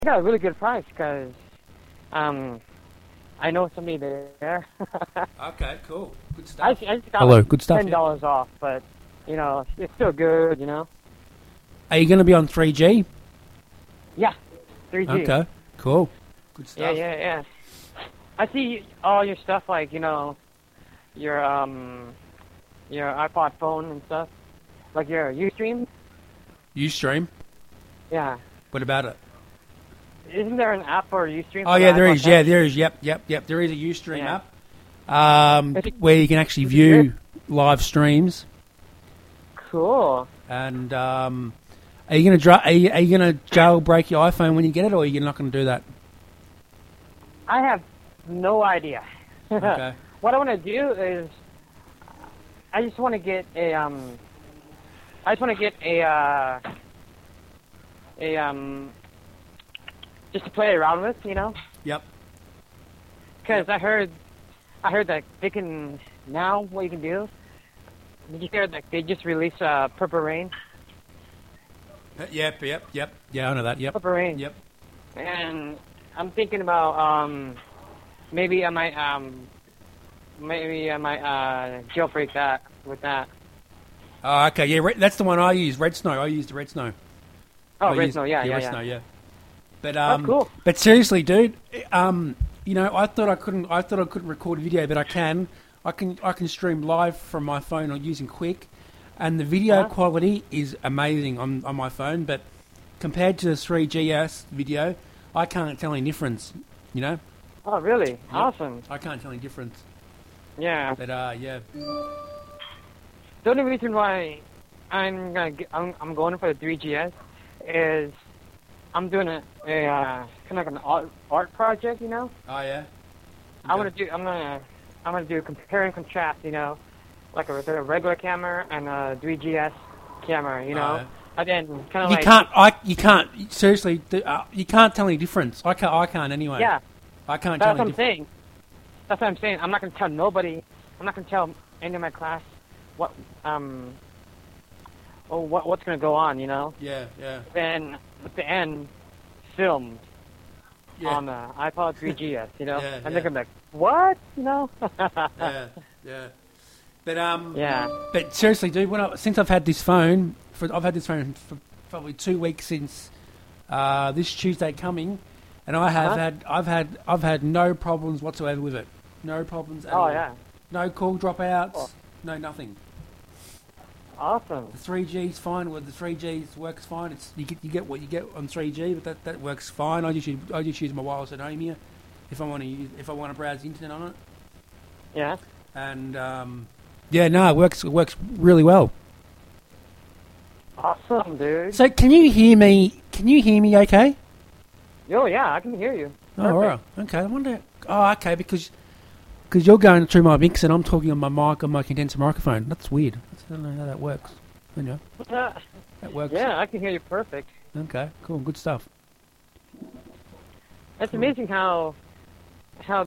got a really good price because I know somebody there. Okay, cool. Good stuff. I just got Hello, like good stuff. $10 off, but it's still good. Are you going to be on 3G? Yeah, 3G. Okay, cool. Good stuff. Yeah. I see all your stuff, like your iPod phone and stuff, like your Ustream. Ustream? Yeah. What about it? Isn't there an app for Ustream? Oh, yeah, there is. Yeah, there is. Yep. There is a Ustream app where you can actually view live streams. Cool. And are you going to are you going to jailbreak your iPhone when you get it, or are you not going to do that? I have no idea. Okay. What I want to do is, I just want to get a just to play around with, Yep. Because I heard that they can now. What you can do? Did you hear that they just released Purple Rain? Yep. Yeah, I know that. Yep. Purple Rain. Yep. And I'm thinking about maybe I might jailbreak that with that. Oh, okay. Yeah, that's the one I use. Red Snow. I used Red Snow. Oh, Red Snow. Yeah. Red Snow. Yeah. But That's cool. But seriously, dude, I thought I couldn't record a video, but I can. I can stream live from my phone or using Quick, and the video quality is amazing on my phone. But compared to the 3GS video, I can't tell any difference. Oh, really? Yep. Awesome. I can't tell any difference. Yeah. But yeah. The only reason why I'm going for the 3GS is I'm doing a kind of like an art project, Oh yeah. I'm gonna do compare and contrast, like a regular camera and a 3GS camera, Oh, yeah. and then kind of You can't seriously. You can't tell any difference. I can't anyway. Yeah. I can't That's tell what any I'm saying. That's what I'm saying. I'm not gonna tell nobody. I'm not gonna tell any of my class what's gonna go on, Yeah. Then at the end, filmed on the iPod 3GS, Yeah, and they're gonna be like, what, Yeah. But Yeah. But seriously, dude, since I've had this phone for probably 2 weeks since this Tuesday coming, and I've had no problems whatsoever with it. No problems at all. Oh yeah. No call dropouts. Oh. No nothing. Awesome. The 3G's fine. Well, the 3G works fine. You get what you get on 3G, but that works fine. I just use my wireless at home here if I want to browse the internet on it. Yeah. And it works really well. Awesome, dude. So can you hear me? Can you hear me? Okay. Oh yeah, I can hear you. Oh, all right. Okay. I wonder. Oh, okay. Because you're going through my mix and I'm talking on my mic on my condenser microphone. That's weird. I don't know how that works. Anyway, that works. Yeah, I can hear you perfect. Okay. Cool. Good stuff. It's amazing how